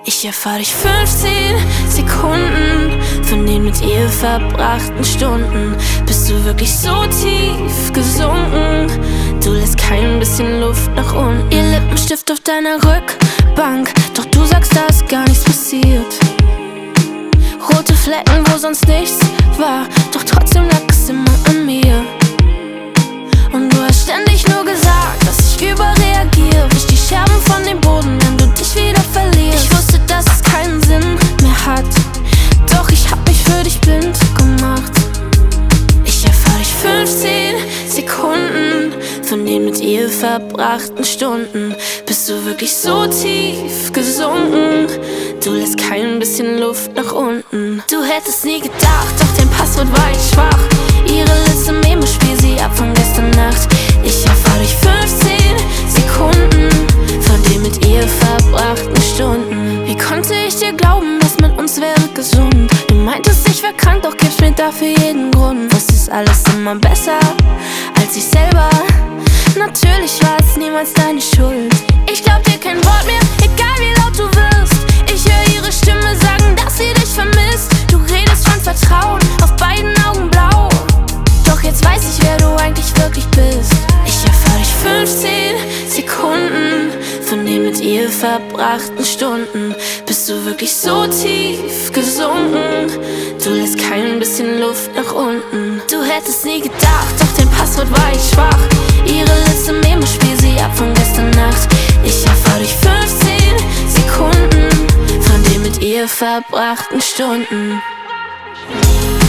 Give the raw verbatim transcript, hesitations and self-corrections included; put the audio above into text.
Ich erfahr durch fünfzehn Sekunden von den mit ihr verbrachten Stunden. Bist du wirklich so tief gesunken? Du lässt kein bisschen Luft nach unten. Ihr Lippenstift auf deiner Rückbank, doch du sagst, da ist gar nichts passiert. Rote Flecken, wo sonst nichts war, doch trotzdem lag es immer an mir. Und du hast ständig nur gesagt, dass ich überreagiere. Wisch die Scherben von dem Boden, wenn du dich wieder verlierst. Ich wusste, dass es keinen Sinn mehr hat, doch ich hab mich für dich blind gemacht. Ich erfahr durch fünfzehn Sekunden von den mit ihr verbrachten Stunden. Bist du wirklich so tief gesunken? Du lässt kein bisschen Luft nach unten. Du hättest nie gedacht, doch dein Passwort war echt schwach. Ihre Liste Memo, spiel sie ab von gestern Nacht. Ich erfahr durch fünfzehn Sekunden von den mit ihr verbrachten Stunden. Wie konnte ich dir glauben, dass mit uns wäre gesund? Du meintest, ich wär krank, doch gibst mir dafür jeden Grund. Wusstest alles immer besser als ich selber. Natürlich war es niemals deine Schuld. Ich glaub dir kein Wort mehr, egal wie laut du wirst. Ich höre ihre Stimme sagen, dass sie dich vermisst. Du redest von Vertrauen, auf beiden Augen blau. Doch jetzt weiß ich, wer du eigentlich wirklich bist. Ich erfahr durch fünfzehn Sekunden von den mit ihr verbrachten Stunden. Bist du wirklich so tief gesunken? Du lässt kein bisschen Luft nach unten. Du hättest nie gedacht, doch dein Passwort war echt schwach. Ihre Liste Memo, spiel sie ab von gestern Nacht. Ich erfahr durch fünfzehn Sekunden von den mit ihr verbrachten Stunden.